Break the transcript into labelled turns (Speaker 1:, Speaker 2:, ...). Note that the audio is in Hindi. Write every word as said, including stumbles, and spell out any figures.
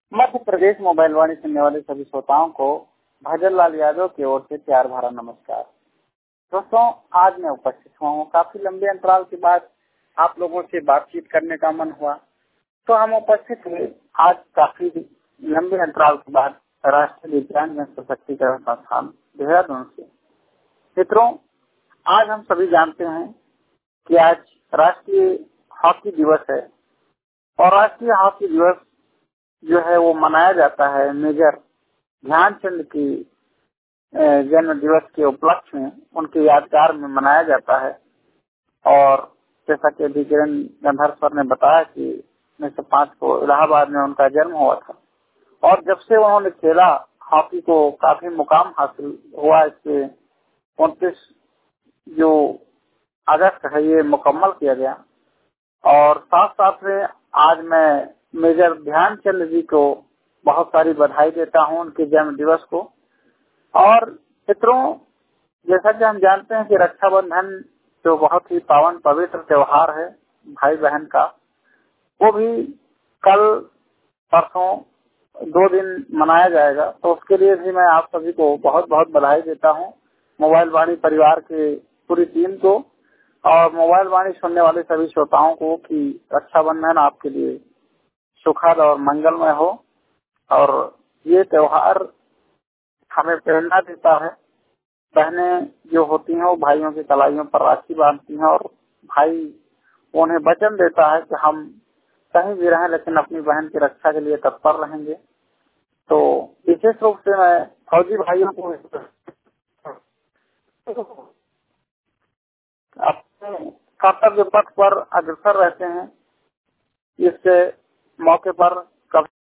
Speaker 1: मध्य प्रदेश मोबाइल वाणी सुनने वाले सभी श्रोताओं को भजन लाल यादव की ओर से प्यार भरा नमस्कार। दोस्तों, आज मैं उपस्थित हुआ हूँ। काफी लंबे अंतराल के बाद आप लोगों से बातचीत करने का मन हुआ तो हम उपस्थित हुए आज काफी लंबे अंतराल के बाद राष्ट्रीय विज्ञान एवं सशक्तिकरण संस्थान देहरादून से। मित्रों, आज हम सभी जानते हैं कि आज राष्ट्रीय हॉकी दिवस है और राष्ट्रीय हॉकी दिवस जो है वो मनाया जाता है मेजर ध्यानचंद की जन्म दिवस के उपलक्ष्य में, उनके यादगार में मनाया जाता है। और जैसा कि अभी किरण गंधर सर ने बताया कि उन्नीस सौ पाँच को इलाहाबाद में उनका जन्म हुआ था और जब से उन्होंने खेला हॉकी को काफी मुकाम हासिल हुआ। इसके उनतीस जो अगस्त है ये मुकम्मल किया गया। और साथ साथ में आज मैं मेजर ध्यानचंद जी को बहुत सारी बधाई देता हूं उनके जन्म दिवस को। और मित्रों, जैसा कि हम जानते हैं कि रक्षाबंधन जो बहुत ही पावन पवित्र त्योहार है भाई बहन का, वो भी कल परसों दो दिन मनाया जाएगा। तो उसके लिए भी मैं आप सभी को बहुत बहुत बधाई देता हूं, मोबाइल वाणी परिवार के पूरी टीम को और मोबाइल वाणी सुनने वाले सभी श्रोताओं को कि रक्षाबंधन आपके लिए सुखद और मंगलमय हो। और ये त्योहार हमें प्रेरणा देता है। बहनें जो होती हैं वो भाइयों की कलाइयों पर राखी बांधती हैं और भाई उन्हें वचन देता है कि हम कहीं भी रहें लेकिन अपनी बहन की रक्षा के लिए तत्पर रहेंगे। तो विशेष रूप से मैं फौजी भाइयों को अपने कर्तव्य पथ पर अग्रसर रहते हैं। इस मौके पर